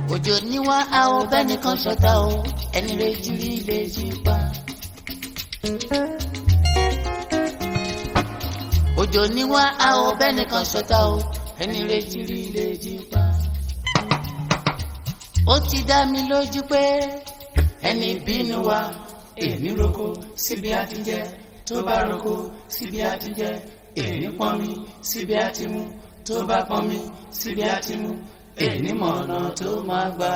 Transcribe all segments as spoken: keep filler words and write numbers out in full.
òjò níwá a ò bẹ́nìkan ṣọ̀tá o ẹni retí rí lè jí pa. òjò níwá a ò bẹ́nìkan ṣọ̀tá o ẹni retí rí lè jí pa. ó ti dá mi lójú pé ẹni bínú wa èmi roko síbi àti jẹ tó bá roko síbi àti jẹ èmi pọn mi síbi àti mu tó bá pọn mi síbi àti mu èmi mọ̀ ọ̀nà tó máa gbà.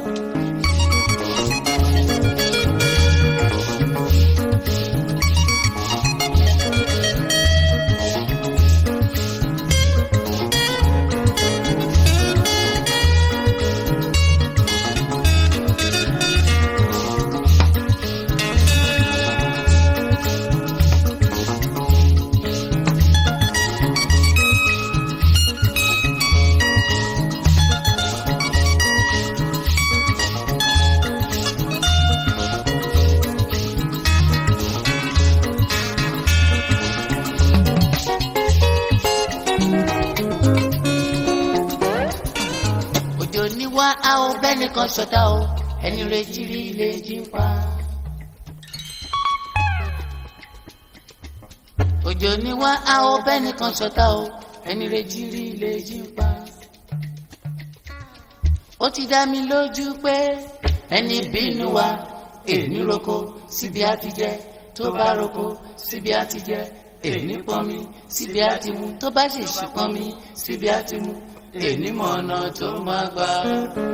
wá a ò bẹ́nìkan ṣọ̀tá o ẹni retí rí lè jí pa. òjò ní wá a ò bẹ́nìkan ṣọ̀tá o ẹni retí rí lè jí pa. ó ti dá mi lójú pé ẹni bínú wa èmi roko síbi àti jẹ tó bá roko síbi àti jẹ èmi pọn mi síbi àti mu tó bá sì ṣì pọn mi síbi àti mu èmi mọ̀ ọ̀nà tó máa gbà.